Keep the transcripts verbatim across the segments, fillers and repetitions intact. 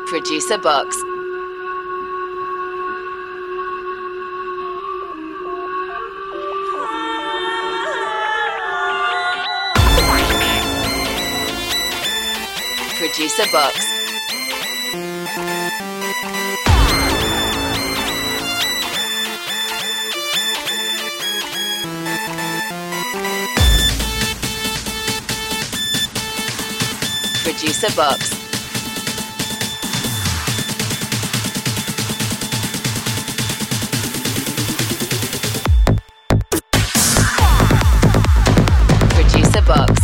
Producer Box. Producer Box. Producer Box. Producer Box.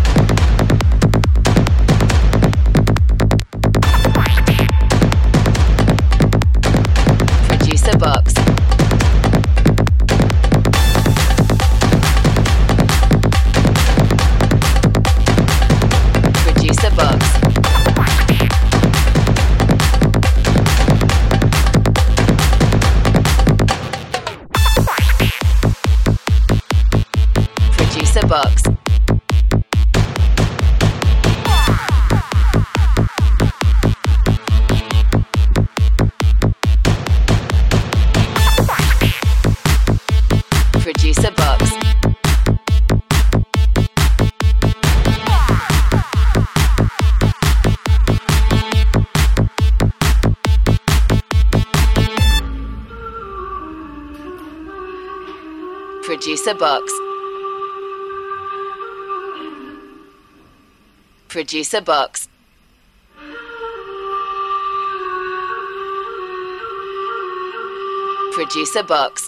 Producer Box. Producer Box. Producer Box. Producer Box. Producer Box. Producer Box. Producer Box.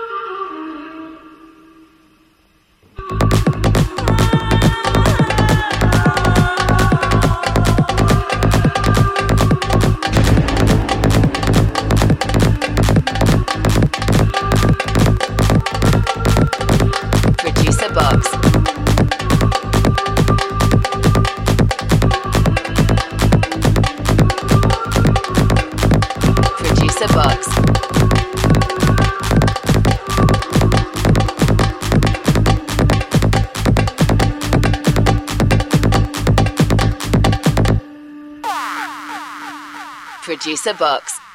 Producer Box. Producer Box. Producer Box.